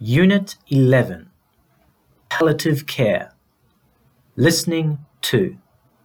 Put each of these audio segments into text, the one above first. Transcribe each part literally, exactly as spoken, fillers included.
Unit eleven. Palliative Care. Listening two.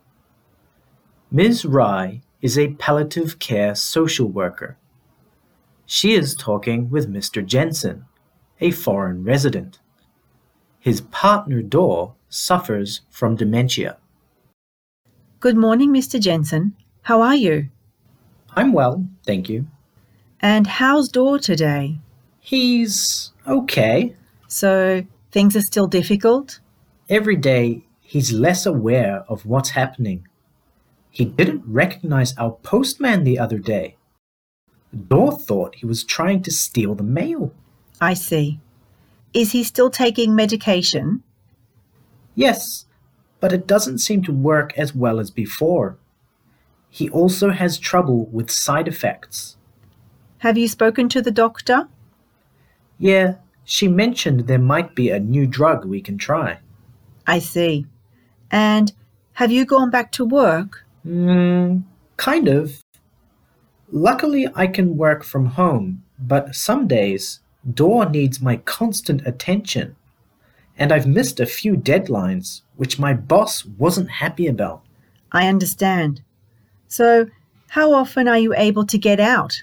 Miz Rai is a palliative care social worker. She is talking with Mister Jensen, a foreign resident. His partner Dor suffers from dementia. Good morning, Mister Jensen. How are you? I'm well, thank you. And how's Dor today? He's okay. So, things are still difficult? Every day, he's less aware of what's happening. He didn't recognize our postman the other day. Dor thought he was trying to steal the mail. I see. Is he still taking medication? Yes, but it doesn't seem to work as well as before. He also has trouble with side effects. Have you spoken to the doctor? Yeah, she mentioned there might be a new drug we can try. I see. And have you gone back to work? Mm, kind of. Luckily, I can work from home, but some days, Dor needs my constant attention. And I've missed a few deadlines, which my boss wasn't happy about. I understand. So, how often are you able to get out?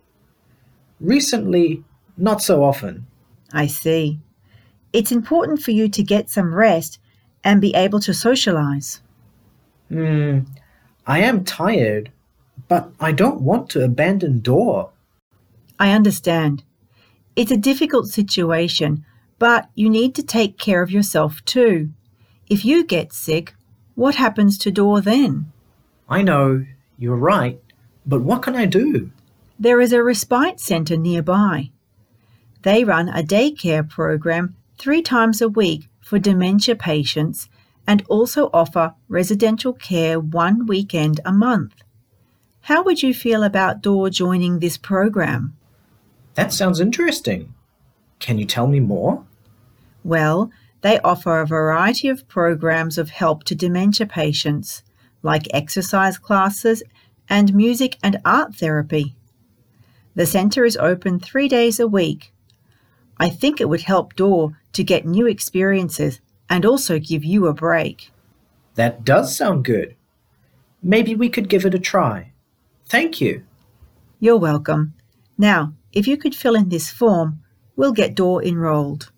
Recently, not so often. I see. It's important for you to get some rest and be able to socialize. Hmm, I am tired, but I don't want to abandon Dor. I understand. It's a difficult situation, but you need to take care of yourself too. If you get sick, what happens to Dor then? I know, you're right, but what can I do? There is a respite centre nearby. They run a daycare program three times a week for dementia patients and also offer residential care one weekend a month. How would you feel about Dor joining this program? That sounds interesting. Can you tell me more? Well, they offer a variety of programs of help to dementia patients, like exercise classes and music and art therapy. The centre is open three days a week. I think it would help Dor to get new experiences and also give you a break. That does sound good. Maybe we could give it a try. Thank you. You're welcome. Now, if you could fill in this form, we'll get Dor enrolled.